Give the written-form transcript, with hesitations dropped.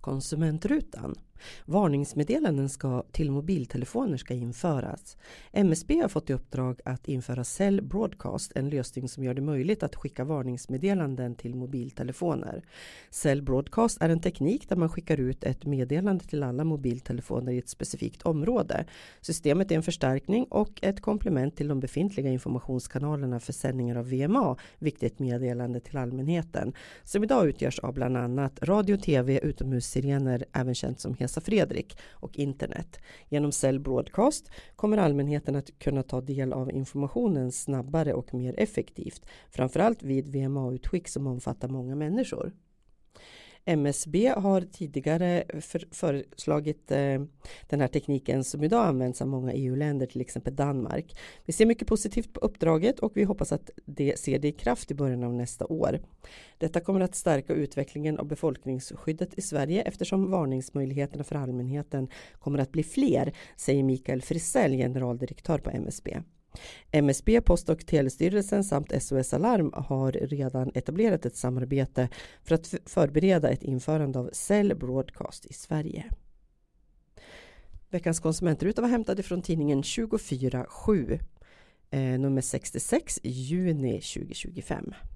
Konsumentrutan. Varningsmeddelanden till mobiltelefoner ska införas. MSB har fått i uppdrag att införa Cell Broadcast, en lösning som gör det möjligt att skicka varningsmeddelanden till mobiltelefoner. Cell Broadcast är en teknik där man skickar ut ett meddelande till alla mobiltelefoner i ett specifikt område. Systemet är en förstärkning och ett komplement till de befintliga informationskanalerna för sändningar av VMA, viktigt meddelande till allmänheten, som idag utgörs av bland annat radio, tv, utomhussirener, även känt som Hesa Fredrik, och internet. Genom Cell Broadcast kommer allmänheten att kunna ta del av informationen snabbare och mer effektivt, framförallt vid VMA-utskick som omfattar många människor. MSB har tidigare föreslagit den här tekniken som idag används av många EU-länder, till exempel Danmark. Vi ser mycket positivt på uppdraget och vi hoppas att det ser det i kraft i början av nästa år. Detta kommer att stärka utvecklingen av befolkningsskyddet i Sverige eftersom varningsmöjligheterna för allmänheten kommer att bli fler, säger Mikael Frisell, generaldirektör på MSB. MSB, Post- och telestyrelsen samt SOS Alarm har redan etablerat ett samarbete för att förbereda ett införande av Cell Broadcast i Sverige. Veckans konsumentruta var hämtad från tidningen 24/7, nummer 66, juni 2025.